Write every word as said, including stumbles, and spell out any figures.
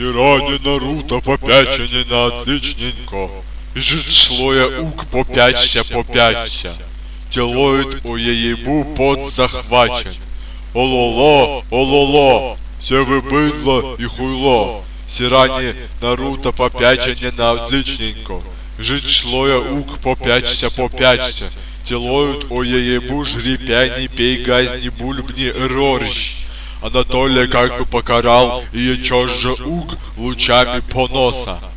Тиране Наруто попячені на отличненько. Жить слоя ук попячься, попячься. Делает у ебу под захвачен. Ололо, ололо, все вы быдло и хуйло. Тиране Наруто попячені на отличненько. Жить слоя ук попячься, попячься. Делают у ебу жрипяни, пей газни, бульбни, рорщ. Анатолия как бы покарал, и чё же уг лучами поноса.